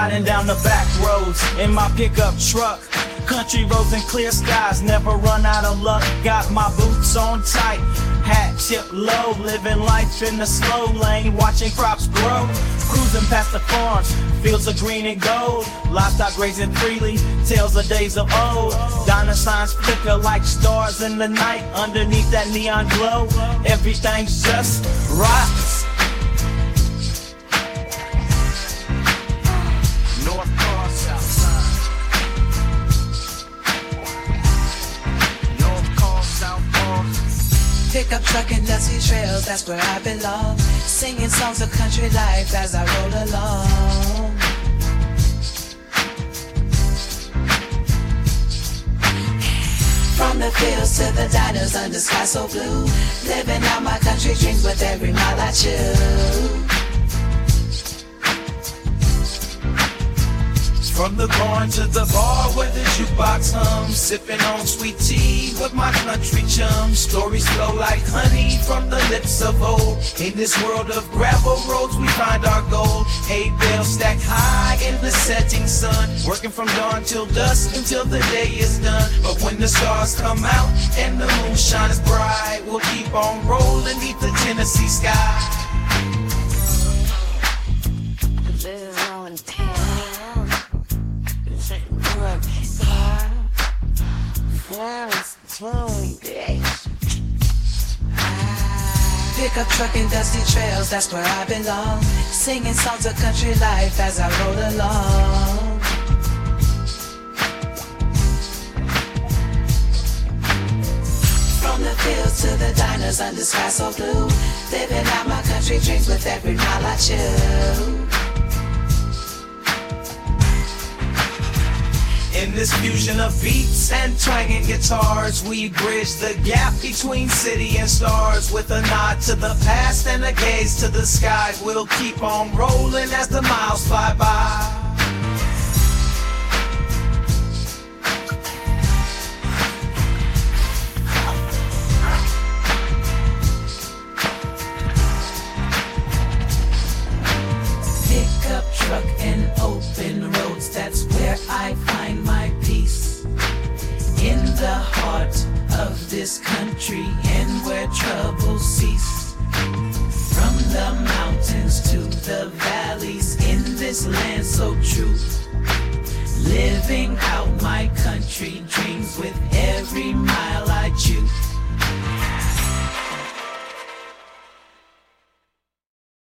Riding down the back roads in my pickup truck. Country roads and clear skies, never run out of luck. Got my boots on tight, hat tipped low. Living life in the slow lane, watching crops grow. Cruising past the farms, fields of green and gold. Livestock grazing freely, tales of days of old. Diner signs flicker like stars in the night. Underneath that neon glow, everything's just right. North Car, South Side. North Car, South Car. Pickup truck and dusty trails, that's where I belong. Singing songs of country life as I roll along. From the fields to the diners under sky so blue, living out my country dreams with every mile I chew. From the barn to the bar where the jukebox hums, sipping on sweet tea with my country chums. Stories flow like honey from the lips of old. In this world of gravel roads we find our gold. Hay bales stacked high in the setting sun, working from dawn till dusk until the day is done. But when the stars come out and the moon shines bright, we'll keep on rolling beneath the Tennessee sky. Pickup truck and dusty trails, that's where I belong. Singing songs of country life as I roll along. From the fields to the diners under sky so blue, living out my country dreams with every mile I chew. In this fusion of beats and twanging guitars, we bridge the gap between city and stars. With a nod to the past and a gaze to the sky, we'll keep on rolling as the miles fly by. Pickup truck and open roads, that's where I find my peace. In the heart of this country and where troubles cease. From the mountains to the valleys in this land so true. Living out my country dreams with every mile I choose.